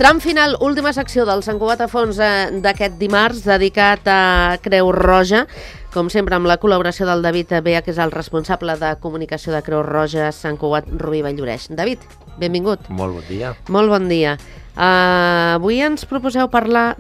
Tram final, última secció del Sant Cugat a fons d'aquest dimarts, dedicat a Creu Roja, com sempre amb la col·laboració del David Bea, que és el responsable de comunicació de Creu Roja Sant Cugat Rubí Valllloreix. David, benvingut. Molt bon dia. Molt bon dia. Avui ens proposeu parlar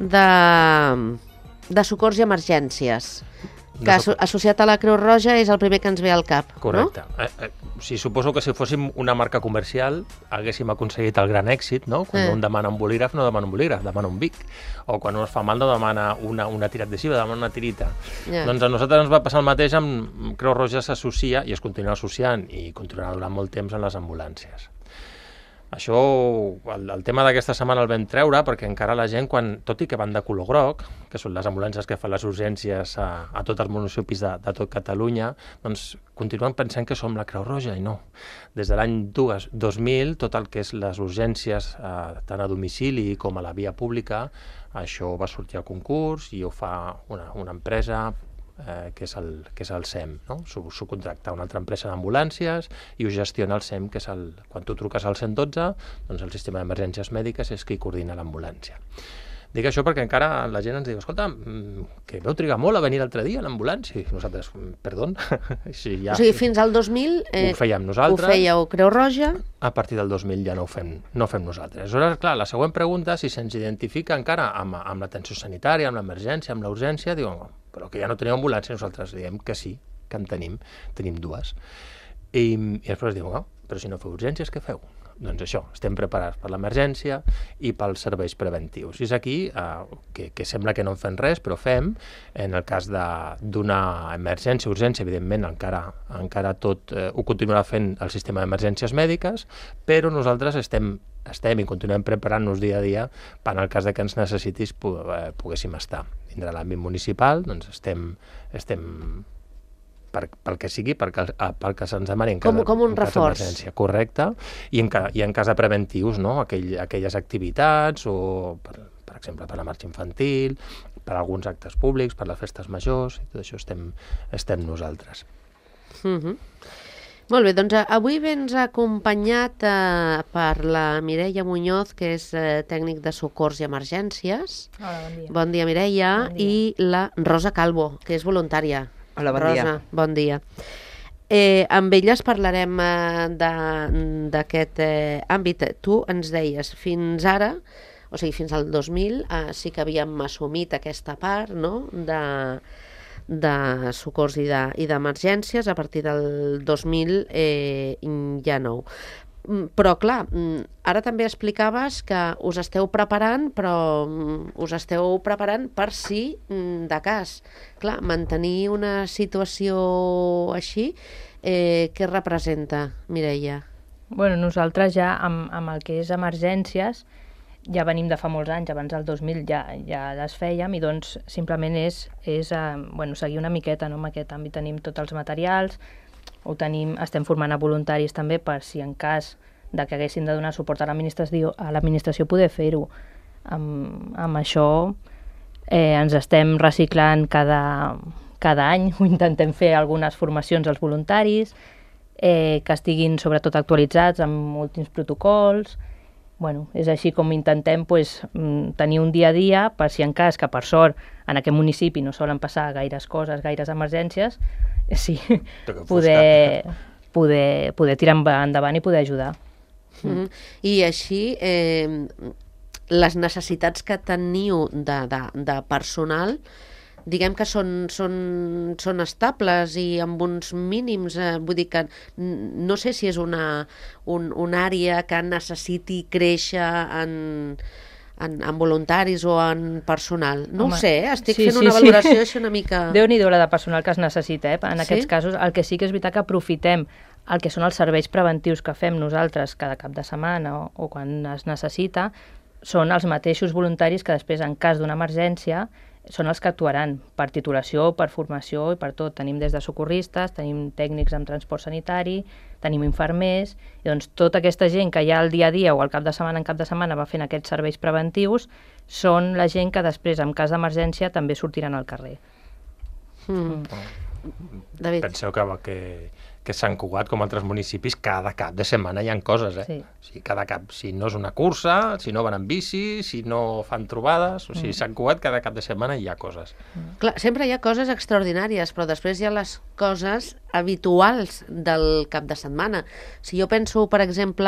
de socors i emergències, que associat a la Creu Roja és el primer que ens ve al cap, correcte. No? Suposo que si fóssim una marca comercial haguéssim aconseguit el gran èxit, no? Quan un demana un bolígraf no demana un bolígraf, demana un Vic. O quan un es fa mal no demana una tira adhesiva, demana una tirita. Doncs a nosaltres ens va passar el mateix amb Creu Roja s'associa, i es continua associant, i continuarà durant molt temps en les ambulàncies. Això, el tema d'aquesta setmana el vam treure perquè encara la gent, tot i que van de color groc, que són les ambulàncies que fan les urgències a tots els municipis de tot Catalunya, doncs continuen pensant que som la Creu Roja, i no. Des de l'any 2000, tot el que és les urgències, tant a domicili com a la via pública, això va sortir a concurs i ho fa una empresa que és el SEM, no? S'ho contracta una altra empresa d'ambulàncies i ho gestiona el SEM, que és quan tu truques al 112, doncs el sistema d'emergències mèdiques és qui coordina l'ambulància. Dic això perquè encara la gent ens diu, escolta, que vau trigar molt a venir l'altre dia a l'ambulància. I nosaltres, perdó. Sí, o sigui, fins al 2000 ho fèiem nosaltres. Ho fèieu Creu Roja. A partir del 2000 ja no ho fem nosaltres. Aleshores, clar, la següent pregunta, si se'ns identifica encara amb l'atenció sanitària, amb l'emergència, amb la urgència, diuen, però que ja no teniu ambulància. Nosaltres diem que sí, que en tenim dues. I després diuen, però si no feu urgències, què feu? Doncs això, estem preparats per l'emergència i pels serveis preventius. I és aquí que sembla que no en fem res, però fem, en el cas d'una emergència, urgència, evidentment encara tot ho continuarà fent el sistema d'emergències mèdiques, però nosaltres estem i continuem preparant-nos dia a dia per en el cas que ens necessitis poguéssim estar. Vindrà l'àmbit municipal, doncs estem pel que sigui, pel que se'ns demani en cas d'emergència, correcte, i en cas de preventius, no? Aquelles activitats, o per exemple per la marxa infantil, per alguns actes públics, per les festes majors, i tot això estem nosaltres. Molt bé, doncs avui vens acompanyat per la Mireia Muñoz, que és tècnic de socors i emergències. Hola, bon dia. Bon dia, Mireia. Bon dia. I la Rosa Calvo, que és voluntària. Hola, bon Rosa, dia. Bon dia. Amb elles parlarem d'aquest àmbit. Tu ens deies, fins ara, o sigui, fins al 2000, sí que havíem assumit aquesta part, no?, de socors i d'emergències. A partir del 2000 ja no. Però, clar, ara també explicaves que us esteu preparant, però us esteu preparant per si de cas. Clar, mantenir una situació així, què representa, Mireia? Bueno, nosaltres ja amb el que és emergències ja venim de fa molts anys, abans del 2000 ja les fèiem, i doncs simplement és seguir una miqueta, no? En aquest àmbit tenim tots els materials, estem formant a voluntaris també per si en cas de que haguessin de donar suport a l'administració poder fer-ho. Amb això ens estem reciclant cada any, ho intentem fer algunes formacions als voluntaris, que estiguin sobretot actualitzats amb últims protocols. Bueno, és així com intentem tenir un dia a dia per si en cas que, per sort, en aquest municipi no solen passar gaires coses, gaires emergències, sí, poder tirar endavant i poder ajudar. I així, les necessitats que teniu de personal, diguem que són estables i amb uns mínims, vull dir que no sé si és una àrea que necessiti créixer en voluntaris o en personal. No ho sé, estic fent una valoració així una mica... Déu-n'hi-do la de personal que es necessita, en aquests casos. El que sí que és veritat que aprofitem el que són els serveis preventius que fem nosaltres cada cap de setmana o quan es necessita, són els mateixos voluntaris que després, en cas d'una emergència, són els que actuaran per titulació, per formació i per tot. Tenim des de socorristes, tenim tècnics en transport sanitari, tenim infermers, i doncs tota aquesta gent que ja al dia a dia o al cap de setmana en cap de setmana va fent aquests serveis preventius són la gent que després, en cas d'emergència, també sortiran al carrer. David. Penseu que que Sant Cugat, com altres municipis, cada cap de setmana hi ha coses, Sí. O sigui, cada cap, si no és una cursa, si no van amb bici, si no fan trobades, o sigui, Sant Cugat, cada cap de setmana hi ha coses. Clar, sempre hi ha coses extraordinàries, però després hi ha les coses habituals del cap de setmana. Si jo penso, per exemple,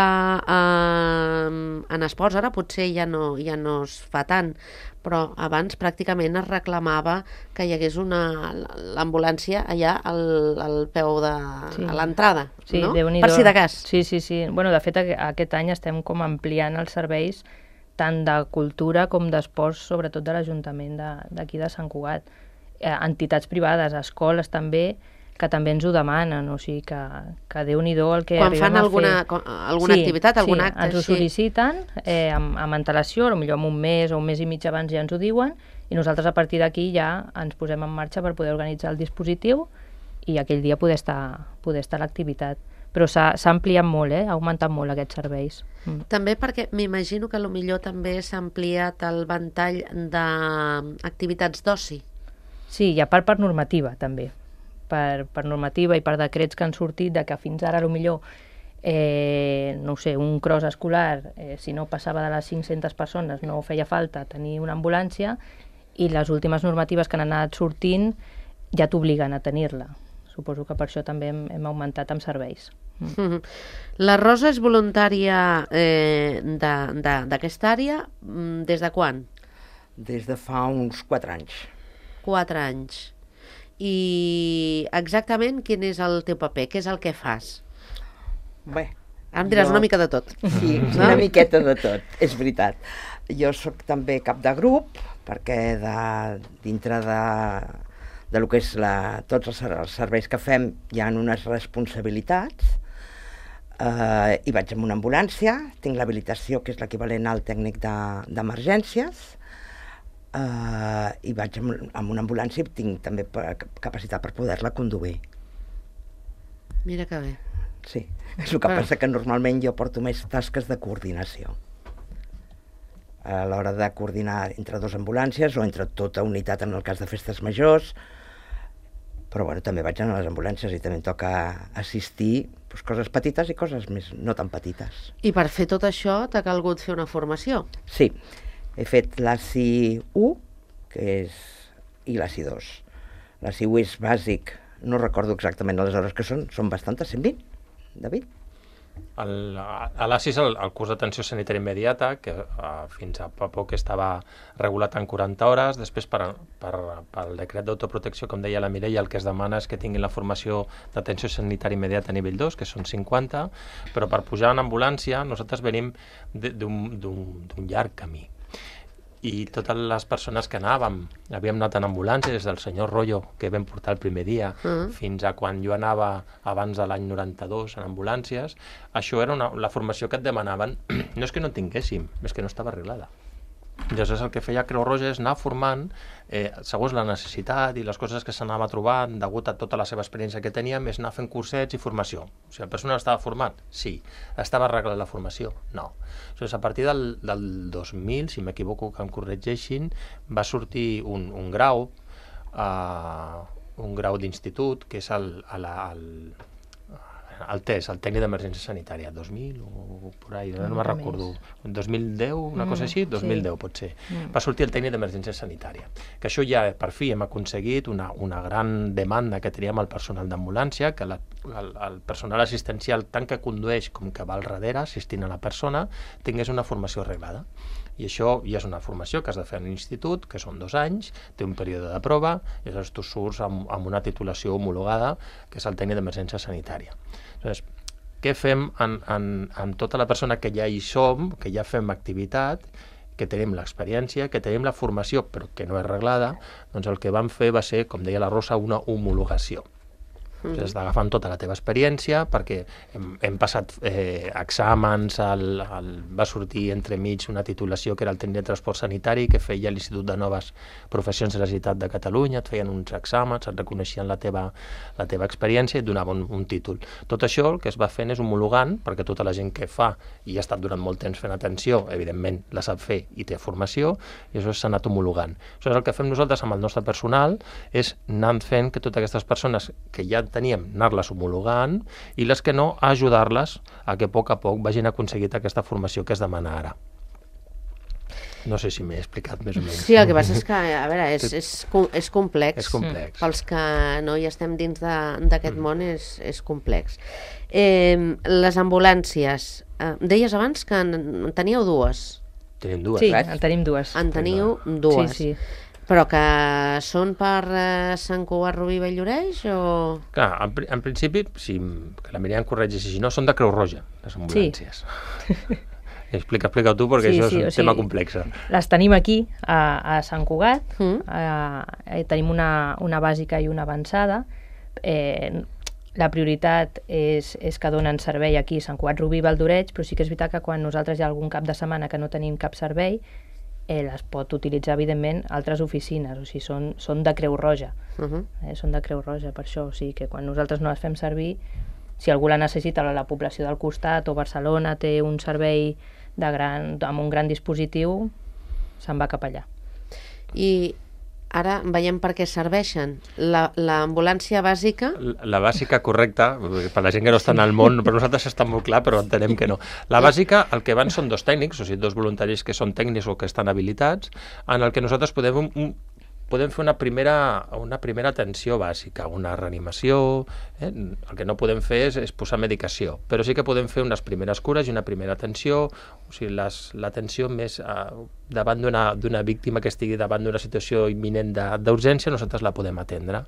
en esports, ara potser ja no es fa tant, però abans pràcticament es reclamava que hi hagués l'ambulància allà al peu de a l'entrada, Sí, no? Déu-n'hi-do. Per si de cas. Sí. Bueno, de fet, aquest any estem com ampliant els serveis tant de cultura com d'esports, sobretot de l'Ajuntament d'aquí de Sant Cugat. Entitats privades, escoles també, que també ens ho demanen, o sigui que Déu-n'hi-do el que Quan arribem fan a alguna fer. activitat, algun acte, ens ho sol·liciten amb antelació, potser amb un mes o un mes i mig abans ja ens ho diuen, i nosaltres a partir d'aquí ja ens posem en marxa per poder organitzar el dispositiu i aquell dia poder estar a l'activitat. Però s'ha ampliat molt, ha augmentat molt aquests serveis. També perquè m'imagino que potser també s'ha ampliat el ventall d'activitats d'oci. Sí, i a part per normativa també. Per normativa i per decrets que han sortit de que fins ara potser no ho sé, un cross escolar, si no passava de les 500 persones no feia falta tenir una ambulància, i les últimes normatives que han anat sortint ja t'obliguen a tenir-la. Suposo que per això també hem augmentat amb serveis. La Rosa és voluntària d'aquesta àrea des de quan? Des de fa uns 4 anys. 4 anys. I exactament quin és el teu paper? Què és el que fas? Bé, Ara em diràs una mica de tot. Sí, una miqueta de tot, és veritat. Jo sóc també cap de grup, perquè dintre de lo que és tots els serveis que fem hi ha unes responsabilitats, i vaig amb una ambulància, tinc l'habilitació que és l'equivalent al tècnic d'emergències, i vaig amb una ambulància i tinc també capacitat per poder-la conduir. Mira que bé. Sí, és el que passa que normalment jo porto més tasques de coordinació. A l'hora de coordinar entre 2 ambulàncies o entre tota unitat en el cas de festes majors, però bueno, també vaig anar a les ambulàncies i també em toca assistir coses petites i coses més no tan petites. I per fer tot això t'ha calgut fer una formació? Sí, he fet l'ACI 1 i l'ACI 2. L'ACI 1 és bàsic, no recordo exactament les hores que són bastantes, 120, David? L'ACI és el curs d'atenció sanitària immediata, que fins a poc estava regulat en 40 hores. Després, pel decret d'autoprotecció, com deia la Mireia, el que es demana és que tinguin la formació d'atenció sanitària immediata a nivell 2, que són 50, però per pujar en ambulància nosaltres venim d'un llarg camí. I totes les persones que havíem anat en ambulància, des del senyor Rollo, que vam portar el primer dia, fins a quan jo anava abans de l'any 92 en ambulàncies, això era la formació que et demanaven. No és que no tinguéssim, és que no estava arreglada. Llavors el que feia Creu Roja és anar formant segons la necessitat i les coses que s'anava trobant degut a tota la seva experiència que teníem, és anar fent cursets i formació. O sigui, el personal estava format? Sí. Estava arreglat la formació? No. Llavors, a partir del 2000, si m'equivoco que em corregeixin, va sortir un grau d'institut, que és el TES, el tècnic d'emergència sanitària, 2000 o por ahí, no me'n recordo, 2010, una cosa així, 2010 sí. Pot ser. Va sortir el tècnic d'emergència sanitària, que això ja per fi hem aconseguit una gran demanda que teníem al personal d'ambulància, que el personal assistencial, tant que condueix com que va al darrere, assistint a la persona, tingués una formació arreglada. I això ja és una formació que has de fer en l'institut, que són 2 anys, té un període de prova, i llavors tu surts amb una titulació homologada, que és el tècnic d'emergència sanitària. Llavors, què fem amb tota la persona que ja hi som, que ja fem activitat, que tenim l'experiència, que tenim la formació, però que no és reglada? Doncs el que vam fer va ser, com deia la Rosa, una homologació. Has d'agafar tota la teva experiència, perquè hem passat exàmens, va sortir entremig una titulació que era el tècnic de transport sanitari, que feia l'Institut de Noves Professions de la Generalitat de Catalunya, et feien uns exàmens, et reconeixien la teva experiència i et donaven un títol. Tot això el que es va fent és homologant, perquè tota la gent que fa i ha estat durant molt temps fent atenció, evidentment la sap fer i té formació, i això s'ha anat homologant. Aleshores, el que fem nosaltres amb el nostre personal és anar fent que totes aquestes persones que ja teníem, anar-les homologant, i les que no, ajudar-les a que a poc vagin aconseguit aquesta formació que es demana ara. No sé si m'he explicat més o menys. Sí, el que passa és que, a veure, és complex. És complex. Pels que no hi estem dins d'aquest món és complex. Les ambulàncies, deies abans que en teníeu dues. Tenim dues. Sí, en tenim dues. En teniu dues. Sí. Però que són per Sant Cugat, Rubí, Valldoreix o...? Clar, en principi, si que la Míriam corregeix, si no, són de Creu Roja, les ambulàncies. Sí. Explica tu, perquè això és un tema complex. Les tenim aquí, a Sant Cugat. Tenim una bàsica i una avançada. La prioritat és que donen servei aquí a Sant Cugat, Rubí i Valldoreix, però sí que és veritat que quan nosaltres hi ha algun cap de setmana que no tenim cap servei, les pot utilitzar, evidentment, altres oficines. O sigui, són de Creu Roja. Són de Creu Roja, per això. O sigui que quan nosaltres no les fem servir, si algú la necessita, la població del costat o Barcelona té un servei amb un gran dispositiu, se'n va cap allà. I ara veiem per què serveixen. L'ambulància bàsica... La bàsica, correcta, per la gent que no està en el món, per nosaltres està molt clar, però entenem que no. La bàsica, el que van són dos tècnics, o sigui, dos voluntaris que són tècnics o que estan habilitats, en el que nosaltres podem fer una primera atenció bàsica, una reanimació. El que no podem fer és posar medicació, però sí que podem fer unes primeres cures i una primera atenció, o sigui, l'atenció més davant d'una víctima que estigui davant d'una situació imminent d'urgència, nosaltres la podem atendre.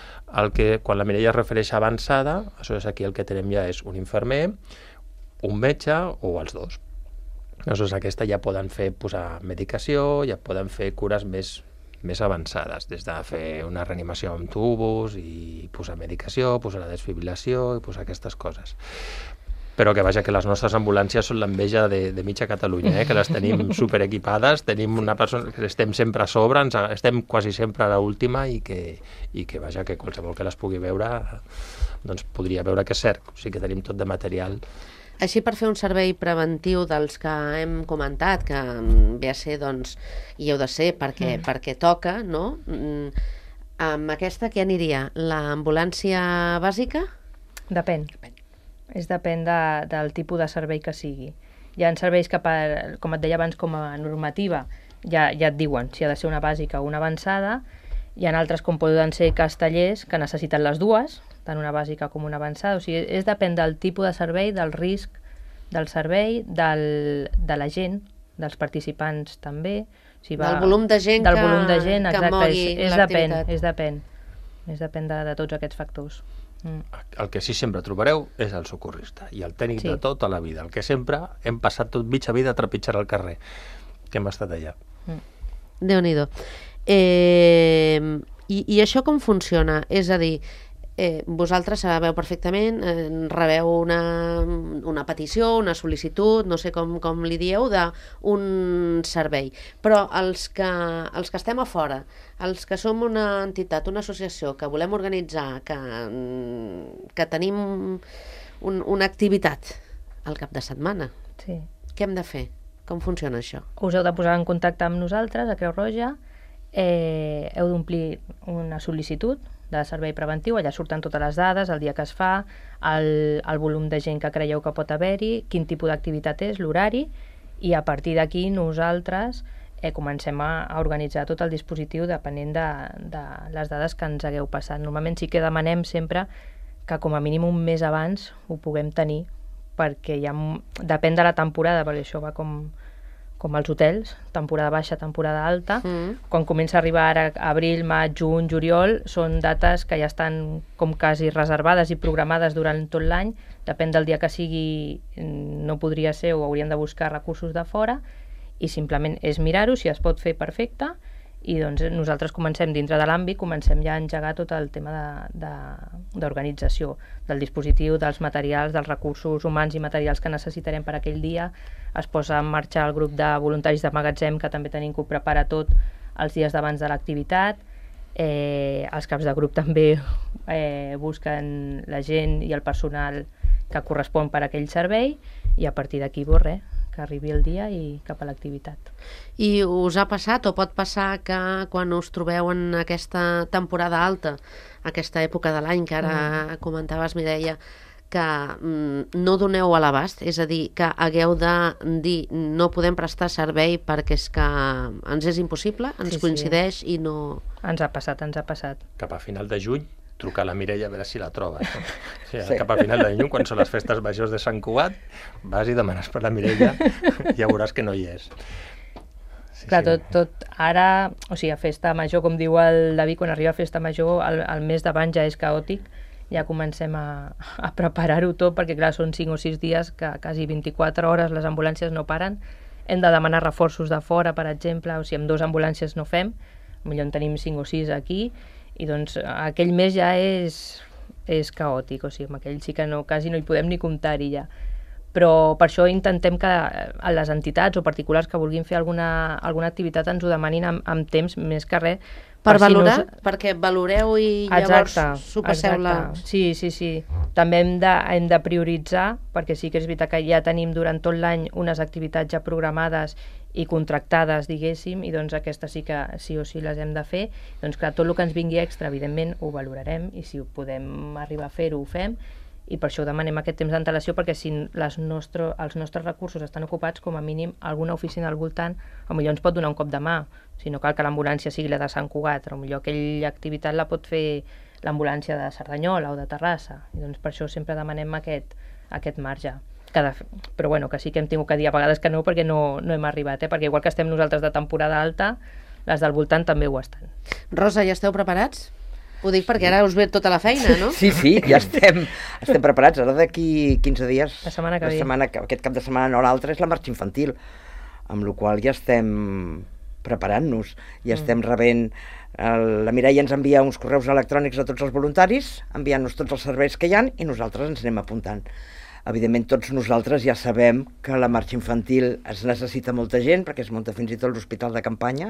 Quan la Mireia es refereix a avançada, aleshores aquí el que tenem ja és un infermer, un metge o els dos. Aleshores aquesta ja poden posar medicació, ja poden fer cures més avançades, des de fer una reanimació amb tubos i posar medicació, posar la desfibrilació i posar aquestes coses. Però que vaja, que les nostres ambulàncies són l'enveja de mitja Catalunya, que les tenim superequipades, tenim una persona que estem sempre a sobre, estem quasi sempre a l'última i que vaja, que qualsevol que les pugui veure doncs podria veure que és cert, o sigui que tenim tot de material. Així, per fer un servei preventiu dels que hem comentat, que ve a ser, doncs, i heu de ser perquè toca, no? Amb aquesta què aniria? L'ambulància bàsica? Depèn. Depèn del tipus de servei que sigui. Hi ha serveis que, com et deia abans, com a normativa, ja et diuen si ha de ser una bàsica o una avançada. Hi ha altres, com poden ser castellers, que necessiten les dues, tant una bàsica com una avançada. O sigui, depèn del tipus de servei, del risc del servei, de la gent, dels participants també. O sigui, del volum de gent que mogui l'activitat. Depèn de tots aquests factors. El que sí sempre trobareu és el socorrista i el tècnic de tota la vida, el que sempre hem passat tot mitja vida a trepitjar al carrer, que hem estat allà. Déu-n'hi-do. I això com funciona? És a dir, vosaltres sabeu perfectament, rebeu una petició, una sol·licitud, no sé com li dieu, d'un servei. Però els que estem a fora, els que som una entitat, una associació, que volem organitzar, que tenim una activitat al cap de setmana, què hem de fer? Com funciona això? Us heu de posar en contacte amb nosaltres, a Creu Roja, heu d'omplir una sol·licitud de servei preventiu, allà surten totes les dades, el dia que es fa, el volum de gent que creieu que pot haver-hi, quin tipus d'activitat és, l'horari, i a partir d'aquí nosaltres comencem a organitzar tot el dispositiu depenent de les dades que ens hagueu passat. Normalment sí que demanem sempre que com a mínim un mes abans ho puguem tenir, perquè depèn de la temporada, perquè això va com els hotels, temporada baixa, temporada alta. Quan comença a arribar ara abril, maig, juny, juliol, són dates que ja estan com quasi reservades i programades durant tot l'any. Depèn del dia que sigui, no podria ser o hauríem de buscar recursos de fora, i simplement és mirar-ho, si es pot fer perfecte, i doncs nosaltres comencem dintre de l'àmbit, comencem ja a engegar tot el tema d'organització del dispositiu, dels materials, dels recursos humans i materials que necessitarem per aquell dia. Es posa en marxa el grup de voluntaris de magatzem, que també tenim que ho prepara tot els dies d'abans de l'activitat. Els caps de grup també busquen la gent i el personal que correspon per a aquell servei, i a partir d'aquí, que arribi el dia i cap a l'activitat. I us ha passat o pot passar que quan us trobeu en aquesta temporada alta, aquesta època de l'any que ara comentaves, Mireia, que no doneu a l'abast, és a dir, que hagueu de dir no podem prestar servei perquè és que ens és impossible, ens coincideix i no... Ens ha passat. Cap a final de juny, trucar a la Mireia a veure si la trobes. No? Sí. Cap a final de juny, quan són les festes majors de Sant Cugat, vas i demanes per la Mireia i ja veuràs que no hi és. Sí, clar, tot ara, o sigui, a festa major, com diu el David, quan arriba a festa major, el mes d'abans ja és caòtic, ja comencem a preparar-ho tot, perquè clar, són 5 o 6 dies que quasi 24 hores les ambulàncies no paren, hem de demanar reforços de fora, per exemple, o sigui, amb 2 ambulàncies no fem, potser en tenim 5 o 6 aquí, i doncs aquell mes ja és caòtic, o sigui, amb aquell sí que quasi no hi podem ni comptar-hi ja. Però per això intentem que les entitats o particulars que vulguin fer alguna activitat ens ho demanin amb temps, més que res. Per valorar? Perquè valoreu i llavors s'ho passeu la... Sí. També hem de prioritzar, perquè sí que és veritat que ja tenim durant tot l'any unes activitats ja programades i contractades, diguéssim, i doncs aquestes sí que sí o sí les hem de fer. Doncs clar, tot el que ens vingui extra, evidentment, ho valorarem, i si ho podem arribar a fer-ho, ho fem, i per això demanem aquest temps d'antelació, perquè si els nostres recursos estan ocupats, com a mínim alguna oficina al voltant potser ens pot donar un cop de mà, si no cal que l'ambulància sigui la de Sant Cugat, potser aquella activitat la pot fer l'ambulància de Cerdanyola o de Terrassa, i doncs per això sempre demanem aquest marge. Però bueno, que sí que hem tingut que dir a vegades que no, perquè no hem arribat, perquè igual que estem nosaltres de temporada alta, les del voltant també ho estan. Rosa, ja esteu preparats? Ho dic perquè ara us ve tota la feina, no? Sí, ja estem preparats. Ara d'aquí 15 dies, la setmana que ve. Aquest cap de setmana no l'altre, és la marxa infantil, amb la qual ja estem preparant-nos, ja estem rebent... La Mireia ens envia uns correus electrònics a tots els voluntaris, enviant-nos tots els serveis que hi ha, i nosaltres ens anem apuntant. Evidentment, tots nosaltres ja sabem que la marxa infantil es necessita molta gent, perquè es munta fins i tot l'hospital de campanya,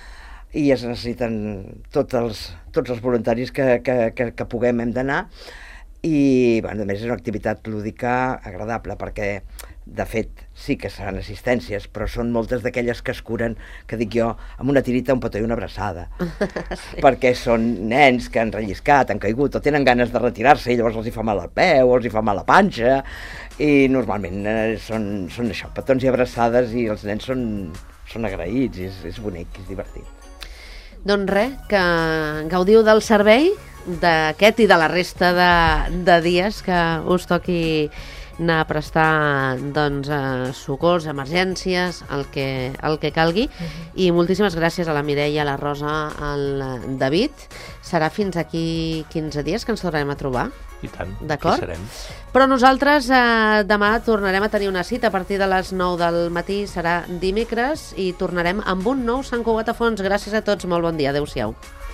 i es necessiten tots els voluntaris que puguem, hem d'anar, i a més és una activitat lúdica agradable, perquè de fet sí que seran assistències, però són moltes d'aquelles que es curen, que dic jo, amb una tirita, un petó i una abraçada, perquè són nens que han relliscat, han caigut, o tenen ganes de retirar-se i llavors els hi fa mal al peu, o els hi fa mal la panxa, i normalment són això, petons i abraçades, i els nens són agraïts, i és bonic, és divertit. Doncs res, que gaudiu del servei d'aquest i de la resta de dies que us toqui anar a prestar socors, emergències, el que calgui. I moltíssimes gràcies a la Mireia, a la Rosa, al David. Serà fins aquí 15 dies que ens tornarem a trobar. I tant, d'acord? aquí serem. Però nosaltres demà tornarem a tenir una cita a partir de les 9 del matí, serà dimecres, i tornarem amb un nou Sant Cugat a fons. Gràcies a tots, molt bon dia, adeu-siau.